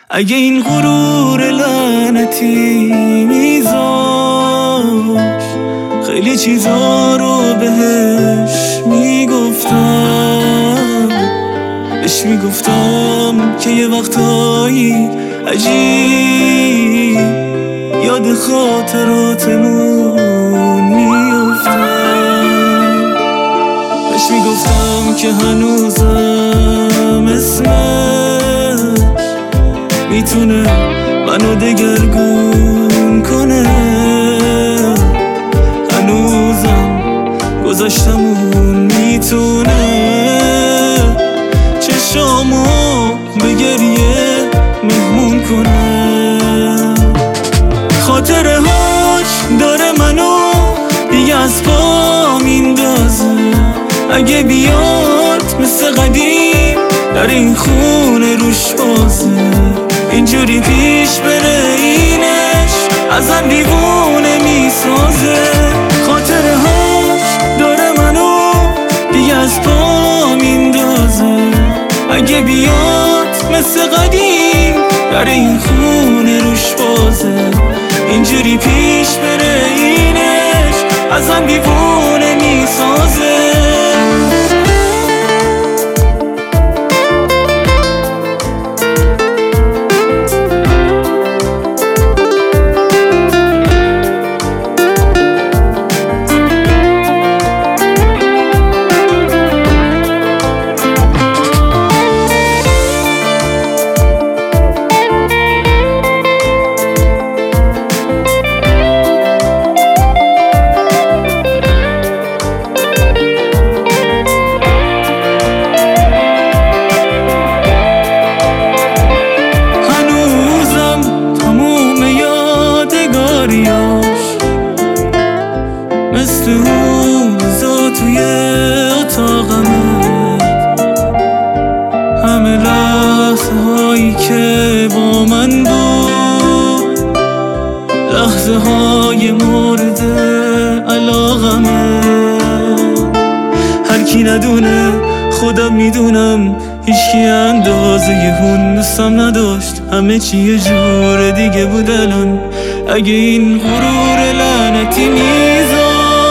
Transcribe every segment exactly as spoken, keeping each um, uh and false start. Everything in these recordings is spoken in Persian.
اگه این غرور لعنتی میذاش خیلی چیزا رو بهش میگفتم بهش میگفتم که یه وقتایی عجیب یاد خاطراتمون میافتم بهش میگفتم که هنوزم اسمش میتونه منو دگرگون کنه هنوزم گذاشتمون میتونه چشامو به گریه مهمون کنه خاطره هاش داره منو دیگه از پا میندازه اگه بیاد مثل قدیم در این خونه روش بازه اینجوری پیش بره اینش ازم دیوونه میسازه خاطره هاش داره منو دیگه از پا میندازه اگه بیاد مثل قدیم در این خونه روش بازه اینجوری پیش بره اینش ازم دیوونه میسازه مثل اون روزا توی اتاقمه همه لحظه هایی که با من بود لحظه های مورد علاقمه هر کی ندونه خودم میدونم هیچکی اندازه اون دوستم نداشت همه چی یه جور دیگه بود الان اگه این غرور لعنتی میذاشت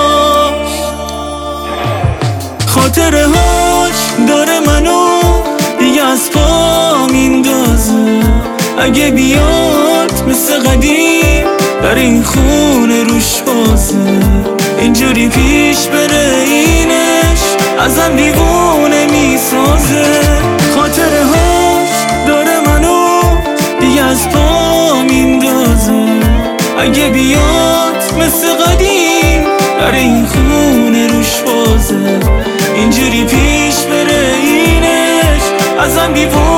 خاطره هاش داره منو دیگه از پا میندازه اگه بیاد مثل قدیم در این خونه روش بازه اینجوری پیش بره اینش ازم دیوونه میسازه خاطره هاش داره منو دیگه از پا میندازه اگه بیاد مثل قدیم در این خونه روش بازه اینجوری پیش بره اینش ازم دیوونه